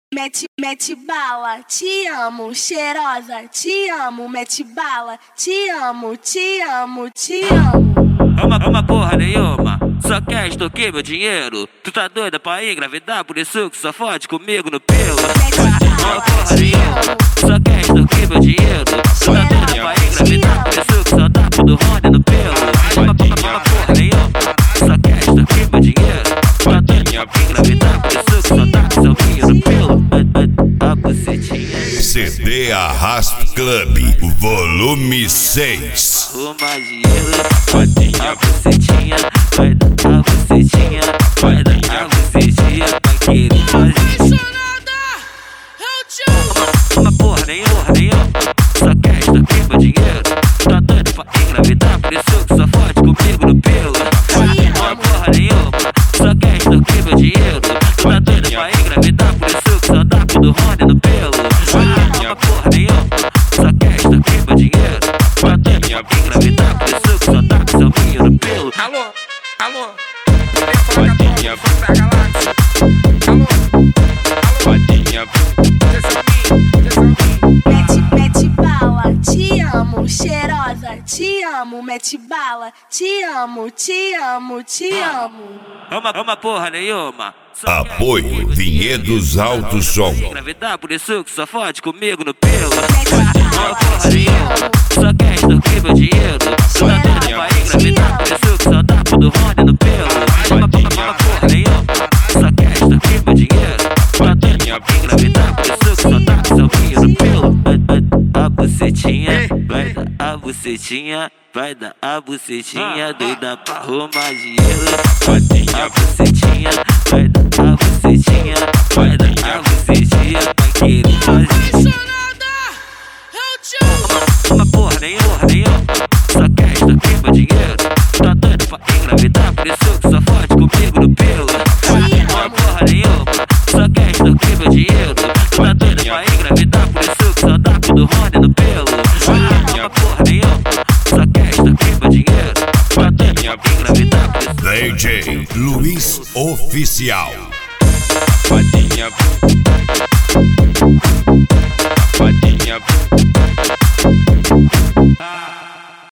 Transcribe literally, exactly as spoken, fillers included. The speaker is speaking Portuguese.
Mete, mete bala, te amo, cheirosa, te amo, mete bala, te amo, te amo, te amo. Ama, ama porra nenhuma, só quer extorquir meu dinheiro. Tu tá doida pra engravidar, por isso que só fode comigo no pelo. Ama porra nenhuma, só quer extorquir meu dinheiro. Tu tá doida pra engravidar, por isso que só dá pro Rony no pelo. Ama, ama porra nenhuma, só quer extorquir meu dinheiro. Tu tá doida pra engravidar, por isso que só dá pro seu filho no pelo. A bucetinha. C D Arrasta Club, volume seis. Uma dinheiro, a bucetinha, vai dar a bucetinha, vai dar a bucetinha, vai querer fazer. Uma porra nenhuma, nenhuma, só quer extorquir meu dinheiro. Tá doido pra engravidar, por isso que só fode comigo no pelo. Uma porra nenhuma, só quer extorquir meu dinheiro. Tá doido pra engravidar, por isso que só dá pro Rony no pelo. Uma porra nenhuma, só quer extorquir meu dinheiro. Tá doido pra engravidar, por isso que só dá pro seu filho no pelo. Alô, alô, Vadinha, da galáxia. Alô, Vadinha, Mete, mete bala, te amo, cheirosa, te amo, mete bala, te amo, te amo, te amo. Ama, ama porra nenhuma. Apoio Vinhedos Alto Som. Engravidar, por isso que só fode comigo no pelo. Ama porra nenhuma, só quer extorquir meu dinheiro. Tu tá doida pra engravidar, por isso que só dá pro Rony no pelo. Ama, ama porra nenhuma, só quer extorquir meu dinheiro. Tu tá doida pra engravidar, por isso que só dá pro seu filho no pelo. A bucetinha, vai dar a bucetinha, vai dar a bucetinha, doida pra arrumar dinheiro. A bucetinha, vai dar a bucetinha, vai dar a bucetinha, vai querer fazer. Uma porra nenhuma, nenhuma, só quer extorquir meu dinheiro. Tá doido pra engravidar, por isso que só fode comigo no pelo. Uma porra nenhuma, só quer extorquir meu dinheiro. Tá doido pra engravidar, por isso que só dá pro Rony no pelo. Uma porra nenhuma, só quer extorquir meu dinheiro. Tá doido pra engravidar, por isso D J Luiz Oficial. Vadinha, Vadinha.